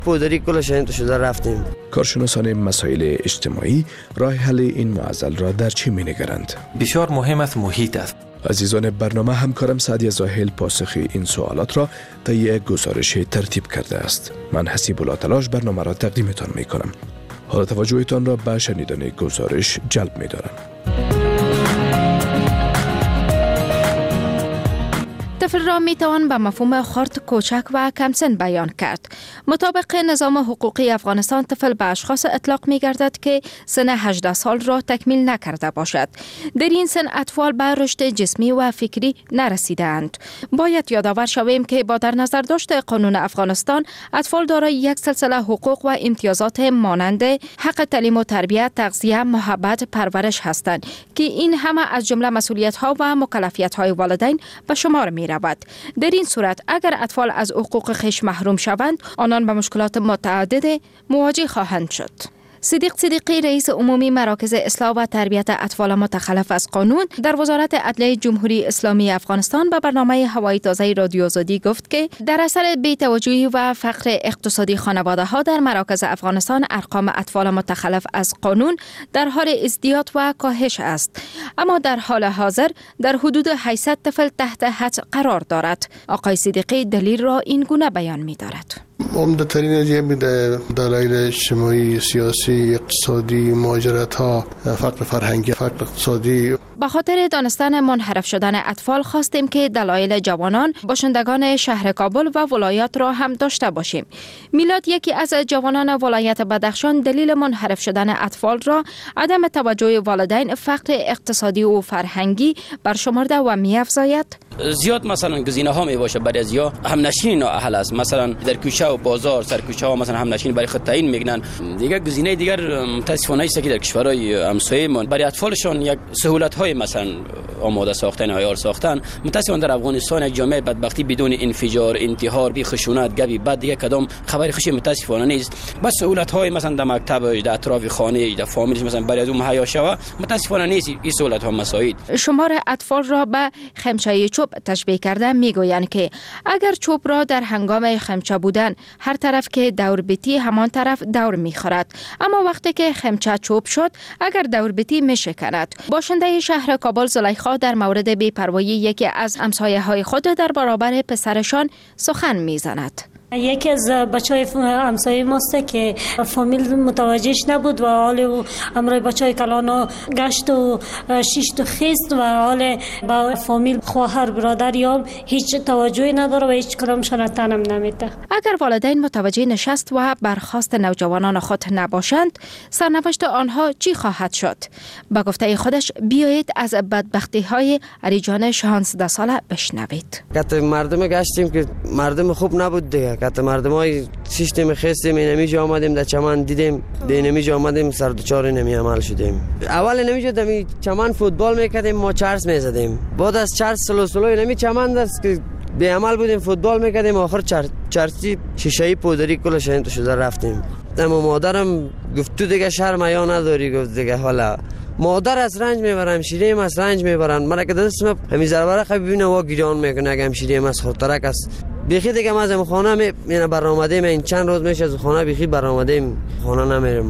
پودری کلش تو شده رفتیم. کارشناسان مسائل اجتماعی راه حل این معضل را در چی می‌نگرند؟ بسیار مهم است محیط است. عزیزان برنامه، همکارم سعدی زاهل پاسخ این سوالات را طی یک گزارش ترتیب کرده است. من حسیب الله تلاش برنامه را تقدیمتان می‌کنم. حال توجهتان را به شنیدن گزارش جلب می‌دارم. طفل را می توان به مفهوم خرد، کوچک و کم سن بیان کرد. مطابق نظام حقوقی افغانستان، طفل به اشخاص اطلاق می گردد که سن 18 سال را تکمیل نکرده باشد. در این سن اطفال به رشد جسمی و فکری نرسیده اند. باید یادآور شویم که با در نظر داشت قانون افغانستان، اطفال دارای یک سلسله حقوق و امتیازات مانند حق تعلیم و تربیت، تغذیه، محبت، پرورش هستند که این همه از جمله مسئولیت ها و مکلفیت های والدین به شمار می رود. در این صورت اگر اطفال از حقوق خویش محروم شوند، آنان به مشکلات متعدد مواجه خواهند شد. صدیق صدیقی، رئیس عمومی مراکز اصلاح و تربیت اطفال متخلف از قانون در وزارت عدلیه جمهوری اسلامی افغانستان به برنامه هوایی تازه رادیو آزادی گفت که در اثر بی‌توجهی و فقر اقتصادی خانواده ها در مراکز افغانستان، ارقام اطفال متخلف از قانون در حال ازدیاد و کاهش است، اما در حال حاضر در حدود 800 طفل تحت حد قرار دارد. آقای صدیقی دلیل را این گونه بیان می دارد. عمده‌ترین دلایل اجتماعی، سیاسی، اقتصادی، مهاجرت ها، فقر فرهنگی، فقر اقتصادی. به خاطر دانستن منحرف شدن اطفال خواستیم که دلایل جوانان باشندگان شهر کابل و ولایات را هم داشته باشیم. میلاد، یکی از جوانان ولایت بدخشان، دلیل منحرف شدن اطفال را عدم توجه والدین، فقر اقتصادی و فرهنگی برشمرده و می‌افزاید. زیاد مثلا گزینه ها می باشه برای ازیا هم نشین نااهل است. مثلا در کوچه و بازار، سرکوچه ها مثلا هم نشین برای خود تعیین میگنن. دیگه گزینه دیگر متاسفانه است که در کشورهای همسایه ما برای اطفالشون یک سهولت های مثلا آماده ساختن، عیار ساختن. متاسفانه در افغانستان یک جامعه بدبختی بدون انفجار، انتحار، بی خشونت، گبی بعد دیگه کدام خبر خوشی متاسفانه نیست. بس سهولت های مثلا در مکتب، در اطراف خانه، در فامیل مثلا برای از اون مهیا شوه متاسفانه نیست. این سهولت ها مساعد. شمار اطفال را به خمچه چوب تشبیه کرده میگویند که اگر چوب را در هنگام خمچه بودن هر طرف که دور بیتی همان طرف دور میخورد، اما وقتی که خمچه چوب شد اگر دور بیتی میشکند. باشنده شهر کابل زلیخا در مورد بی‌پروایی یکی از همسایه های خود در برابر پسرشان سخن میزند. یکی از بچهای همسایه ماست که فامیل متوجهش نبود و حال امروی بچهای کلانو گشت و شیشت و خیست و حال با فامیل خواهر برادر یا هیچ توجهی نداره و هیچ کدامشان تنم نمیده. اگر والدین متوجه نشست و برخاست نوجوانان خود نباشند، سرنوشت آنها چی خواهد شد؟ با گفته خودش بیایید از بدبختی های علیجان 16 ساله بشنوید. مردم گشتیم که مردم خوب نبود دیگه. که مردمای سیستم خستیم، نمیجا آمدیم در چمن دیدیم، به نمیجا آمدیم سر دوچار نمی عمل شدیم. اول نمیجا دمی چمن فوتبال میکردیم، ما چرس میزدیم. بعد از چرس سلوسلوی نمی چمن دست که به عمل بودیم فوتبال میکردیم، آخر چرسی شیشه‌ای پودری کلش تو شده رفتیم. اما مادرم گفت تو دیگه شرم یا نداری، گفت دیگه حالا مادر از رنج میبرم، شیریم از رنج میبرن. من که دستم همین ضربه خب ببینه وا گیران میکنه، اگه شیریم از خاطرک است. بیخی دیگه ما از خانه مینا برآمدیم، این چند روز میشه از خانه بیخی برآمدیم، خانه نمیرم.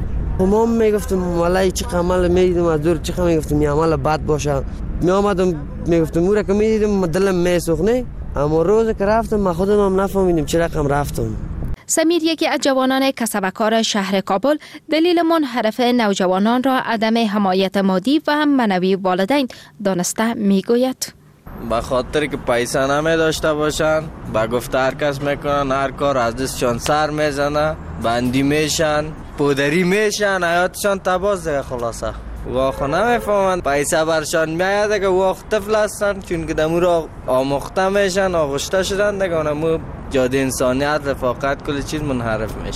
ما میگفتم والله چه عمل میدیدم از دور، چه میگفتم این عمل بد باشه. میآمدم میگفتم مورا که میدیدم دلم میسوخنه، اما روز که رفتم ما خودم هم نفهمیدم چه رقم رفتم. سمیر، یکی از جوانان کسبکار شهر کابل، دلیل منحرف نوجوانان را عدم حمایت مادی و معنوی والدین دانسته میگوید. به خاطر که پیسه نمی داشته باشن، با گفته هر کس میکنن، هر کار از دستشان سر میزنه، بندی میشن، پودری میشن، حیاتشان تباز دیگه. خلاصه واقعا نمیفهمن، پیسه برشان میاد که وقت طفل هستن، چون که دمو را آموخته میشن، آغشته شدن دیگه، اونمو جاده انسانیت، رفاقت، کل چیز منحرف میشه.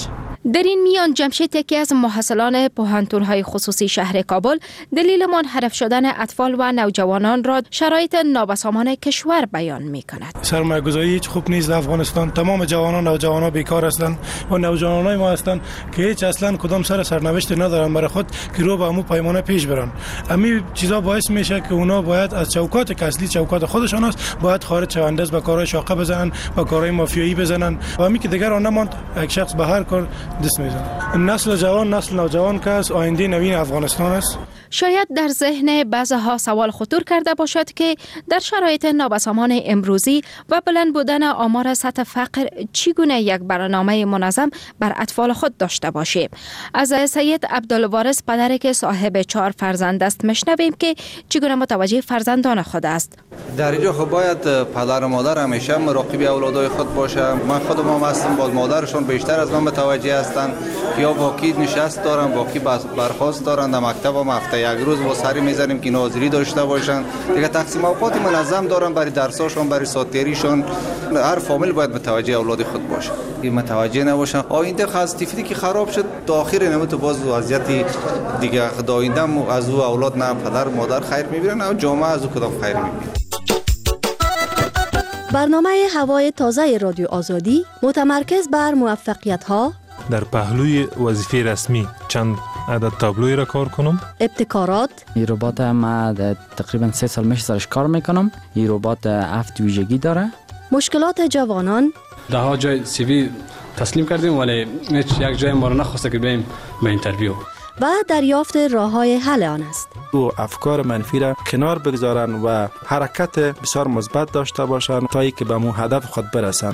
در این میان جمشید یکی از محصلان پوهنتون‌های خصوصی شهر کابل دلیل منحرف شدن اطفال و نوجوانان را شرایط نابسامان کشور بیان می‌کند. سرمایه‌گذاری هیچ خوب نیست در افغانستان. تمام جوانان و نوجوانان بیکار هستند و نوجوانان ما هستند که هیچ اصلا کدام سرنوشت ندارن برای خود که رو به امو پیمانه پیش برن. همین چیزا باعث میشه که اونا باید از چوکات که اصلی چوکات خودشان است باید خارج شوند، از به کارهای شاقه بزنن، با کارهای مافیایی بزنن و همین که دیگر آن نماند یک شخص به هر کار دست میزنه. نسل جوان، نسل نوجوان که از آینده نوین افغانستان است. شاید در ذهن بعضها سوال خطور کرده باشد که در شرایط نابسامان امروزی و بلند بودن آمار سطح فقر چگونه یک برنامه منظم بر اطفال خود داشته باشیم. از سید عبدالوارث پدری که صاحب 4 فرزند است میشنویم که چگونه متوجه فرزندان خود است. در اینجا خب باید پدر و مادر همیشه مراقب اولادای خود باشه. من خودم هم هستم، باز مادرشون بیشتر از من متوجه هستن یا باقی نشست دارن، باقی برخواست دارن. در مکتب هم هفته یک روز با سری میزنیم که ناظری داشته باشن. دیگه تقسیم اوقات منظم دارن برای درساشون، برای ساعتیریشون. هر فامیل باید متوجه اولاد خود باشه. متوجه نباشن آینده خاص طفلی که خراب شد داخل نمیتو باز وضعیت دیگه آینده از او اولاد نه پدر و مادر خیر میبینن نه جامعه از او کدام خیر میبینه. برنامه هوای تازه رادیو آزادی متمرکز بر موفقیت‌ها در پهلوی وظیفه رسمی چند عدد تابلوی را کار کنم. ابتکارات. این ربات ما تقریبا 3 سال میشه سرش کار میکنم. این ربات 7 ویژگی داره. مشکلات جوانان. ده جای سی وی تسلیم کردیم ولی هیچ یک جای ما را نخواسته که بریم به اینترویو. و دریافت راه‌های حل آن است. او افکار منفی را کنار بگذارن و حرکت بسیار مثبت داشته باشند تا اینکه به مو هدف خود برسند.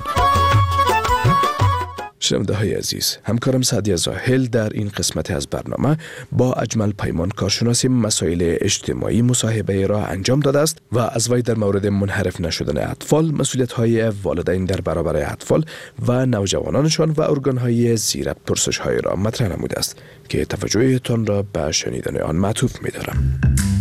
شنونده‌های عزیز، همکارم سعدیه زاهل در این قسمت از برنامه با اجمل پیمان کارشناس مسائل اجتماعی مصاحبه را انجام داده است و از وی در مورد منحرف نشدن اطفال، مسئولیت‌های والدین در برابر اطفال و نوجوانانشان و ارگان‌های زیر پرسش‌های را مطرح نموده است که توجهتان را به شنیدن آن معطوف می‌دارم.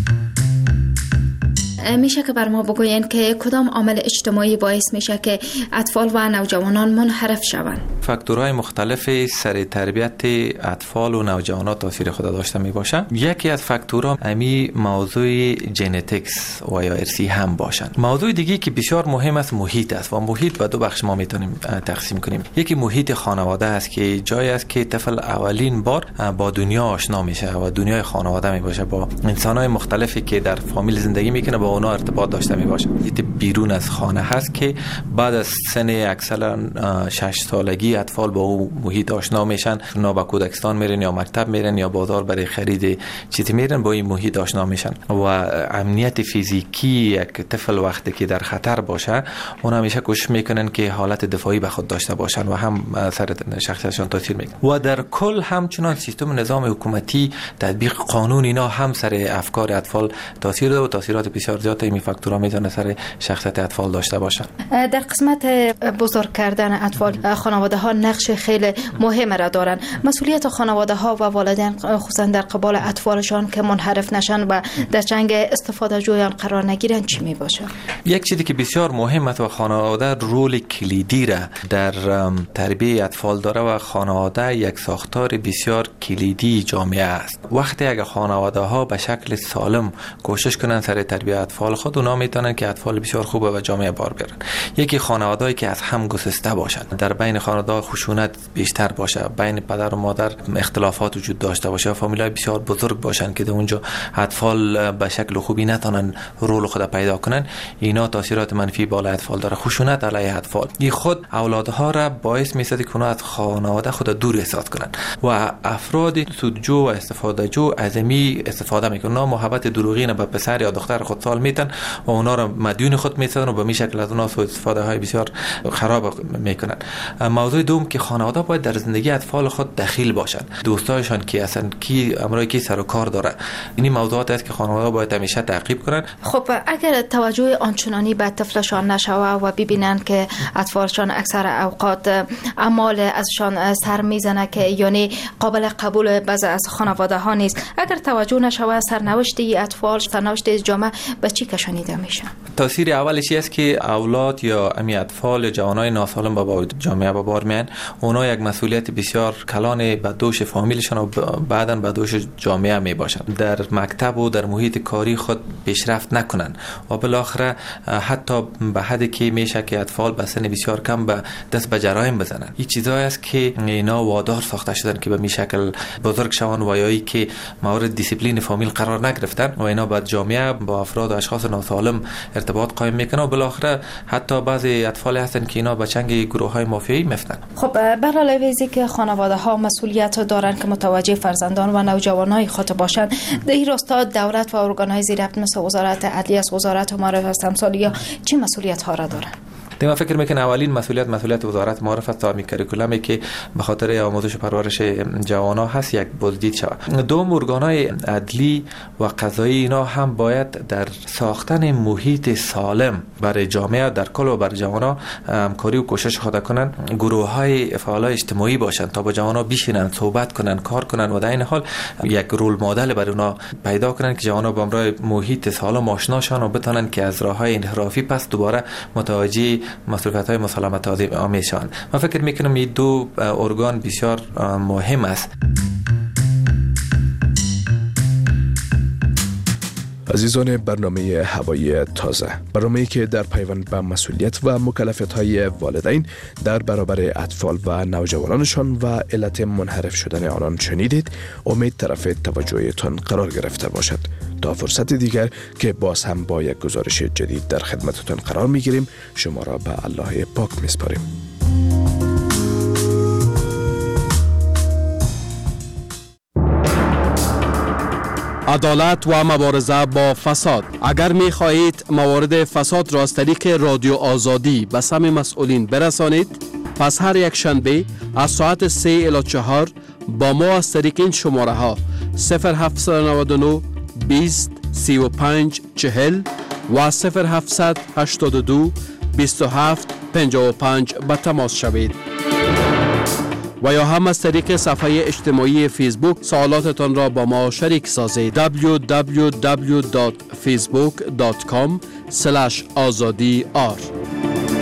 میشه که بر ما بگوین که کدام عامل اجتماعی باعث میشه که اطفال و نوجوانان منحرف شوند؟ فاکتورهای مختلف سر تربیت اطفال و نوجوانان تاثیر خود داشته می باشه. یکی از فاکتورها امی موضوع ژنتیکس و یا ارثی هم باشند. موضوع دیگه که بسیار مهم است محیط است و محیط به 2 بخش ما میتونیم تقسیم کنیم. یکی محیط خانواده است که جایی است که طفل اولین بار با دنیا آشنا میشه و دنیای خانواده می باشه، با انسان‌های مختلفی که در فامیل زندگی میکنه با اونا ارتباط داشته می باشه. بیرون از خانه هست که بعد از سن اکثرا 6 سالگی اطفال با او محیط آشنا میشن، اونا به کودکستان میرن یا مکتب میرن یا بازار برای خرید چیزی میرن، با این محیط آشنا میشن و امنیت فیزیکی یک طفل وقتی که در خطر باشه اونا همیشه کوشش میکنن که حالت دفاعی به خود داشته باشن و هم سر شخصیتشان تاثیر میکنه و در کل همچنان سیستم نظام حکومتی، تطبیق قانون، اینا هم سر افکار اطفال تاثیر داره و تاثیرات بسیار زیاد این فاکتورها میتونه سر شخصیت اطفال داشته باشن. در قسمت بزرگ کردن اطفال خانواده ها نقش خیلی مهم را دارن. مسئولیت خانواده ها و والدین خصوصا در قبال اطفالشان که منحرف نشن و در جنگ استفاده جویان قرار نگیرن چی می باشه؟ یک چیزی که بسیار مهم است و خانواده رول کلیدی را در تربیت اطفال داره و خانواده یک ساختار بسیار کلیدی جامعه است. وقتی اگه خانواده ها به شکل سالم کوشش کنن سر تربیت اطفال خود، اونا میتونن که اطفال بسیار خوبه و جامعه بار بیارن. یکی خانواده‌ای که از هم گسسته باشن، در بین خانواده خشونت بیشتر باشه، بین پدر و مادر اختلافات وجود داشته باشه، فامیلای بسیار بزرگ باشن که در اونجا اطفال به شکل خوبی نتونن رول خود پیدا کنن، اینا تاثیرات منفی بالای اطفال داره. خشونت علیه اطفال این خود اولادها را باعث میشه که اونا از خانواده خود دور احساس کنن و افراد سودجو و استفاده جو از می استفاده میکنن. محبت دروغین به پسر یا دختر خود سال میتن و اونا را مدیون خود میسازن و به می شکل از اونا سوء استفاده های بسیار خراب میکنن. موضوع دوم که خانواده باید در زندگی اطفال خود دخیل باشن، دوستایشان کی هستن، کی امرای کی سر و کار داره، این موضوعات است که خانواده باید همیشه تعقیب کنن. خب اگر توجه آنچنانی به طفلشان نشوه و ببینن که اطفالشان اکثر اوقات اعمال ازشان سر میزنه که یعنی قابل قبول بعضی از خانواده ها نیست، اگر توجه نشوه سرنوشت اطفال، سرنوشت جامعه به چی کشانیده میشه؟ تاثیر اولش است که اولاد یا امی اطفال یا جوانای ناسالم با جامعه به بار میان، اونا یک مسئولیت بسیار کلان به دوش فامیلشان و بعداً به دوش جامعه می باشن. در مکتب و در محیط کاری خود پیشرفت نکنن و بالاخره حتی به حدی که میشه که اطفال به سن بسیار کم به دست به جرایم بزنن. این چیزایی است که اینا وادار ساخته شدن که به می شکل بزرگ شون و یایی که مورد دیسیپلین فامیل قرار نگرفتن و اینا با جامعه با افراد و اشخاص ناسالم ارتباط قائم میکنن و بالاخره حتی بعضی اطفال هستن که اینا به چنگ گروه‌های مافیایی میفتن. خب بر علاوه از اینکه خانواده ها مسئولیت دارن که متوجه فرزندان و نوجوانای خود باشند، در این راستا دولت و ارگان‌های زیربط مثل وزارت عدلیه، وزارت معارف است امثال یا چه مسئولیت ها را دارن؟ من فکر میکنم اولین مسئولیت وزارت معارف است تا می کریکولمی که به خاطر آموزش و پرورش جوانان هست یک بازدید شود. دوم ارگان‌های عدلی و قضایی اینا هم باید در ساختن محیط سالم برای جامعه در کل و برای جوانان همکاری و کوشش خود کنن. گروه‌های فعال اجتماعی باشند تا با جوانان بشینن، صحبت کنن، کار کنن و در این حال یک رول مدل برای اونا پیدا کنن که جوانان با امرای محیط سالم آشنا شون و بتونن که از راه‌های انحرافی پس دوباره متوجه مسئولیت‌های مسالمت آمیز شوند. من فکر میکنم این دو ارگان بسیار مهم است. عزیزان برنامه هوایی تازه، برنامه‌ای که در پیوند به مسئولیت و مکلفیت‌های والدین در برابر اطفال و نوجوانانشان و علت منحرف شدن آنان شنیدید، امید طرف توجهتان قرار گرفته باشد. تا فرصت دیگر که باز هم با یک گزارش جدید در خدمتتان قرار می‌گیریم، شما را به الله پاک می‌سپاریم. عدالت و مبارزه با فساد. اگر می خواهید موارد فساد را از طریق رادیو آزادی به سمع مسئولین برسانید، پس هر یک شنبه از ساعت 3 الی 4 با ما از طریق این شماره ها 0799 20 35 40 و 0782 27 55 به تماس شوید. و یا هم از طریق صفحه اجتماعی فیسبوک سوالاتتان را با ما شریک سازید. www.facebook.com/azadi